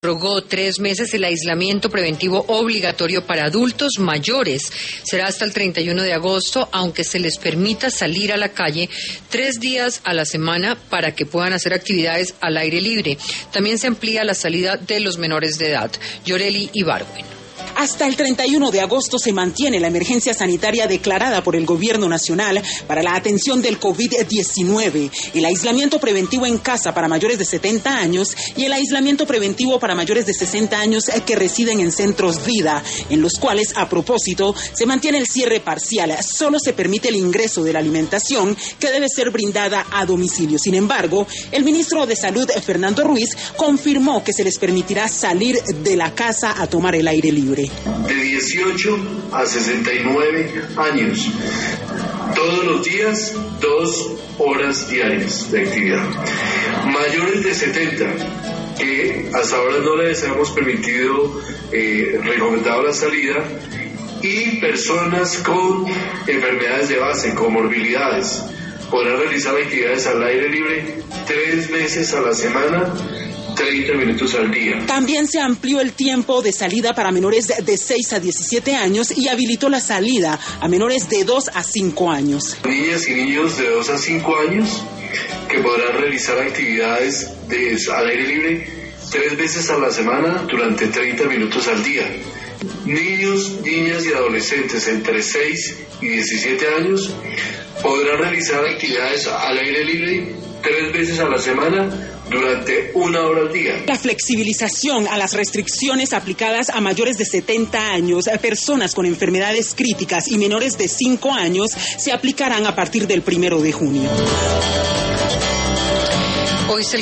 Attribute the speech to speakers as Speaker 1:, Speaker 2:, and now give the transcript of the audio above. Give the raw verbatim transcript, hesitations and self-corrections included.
Speaker 1: Prorrogó tres meses el aislamiento preventivo obligatorio para adultos mayores. Será hasta el treinta y uno de agosto, aunque se les permita salir a la calle tres días a la semana para que puedan hacer actividades al aire libre. También se amplía la salida de los menores de edad. Yoreli Ibargüen.
Speaker 2: Hasta el treinta y uno de agosto se mantiene la emergencia sanitaria declarada por el Gobierno Nacional para la atención del COVID diecinueve, el aislamiento preventivo en casa para mayores de setenta años y el aislamiento preventivo para mayores de sesenta años que residen en centros vida, en los cuales, a propósito, se mantiene el cierre parcial. Solo se permite el ingreso de la alimentación, que debe ser brindada a domicilio. Sin embargo, el ministro de Salud, Fernando Ruiz, confirmó que se les permitirá salir de la casa a tomar el aire libre.
Speaker 3: De dieciocho a sesenta y nueve años, todos los días, dos horas diarias de actividad. Mayores de setenta, que hasta ahora no les hemos permitido, eh, recomendado la salida, y personas con enfermedades de base, comorbilidades, podrán realizar actividades al aire libre tres veces a la semana, treinta minutos al día.
Speaker 2: También se amplió el tiempo de salida para menores de seis a diecisiete años y habilitó la salida a menores de dos a cinco años.
Speaker 3: Niñas y niños de dos a cinco años que podrán realizar actividades de, al aire libre tres veces a la semana durante treinta minutos al día. Niños, niñas y adolescentes entre seis y diecisiete años podrán realizar actividades al aire libre tres veces a la semana durante una hora al día.
Speaker 2: La flexibilización a las restricciones aplicadas a mayores de setenta años, a personas con enfermedades críticas y menores de cinco años se aplicarán a partir del primero de junio.
Speaker 1: Hoy se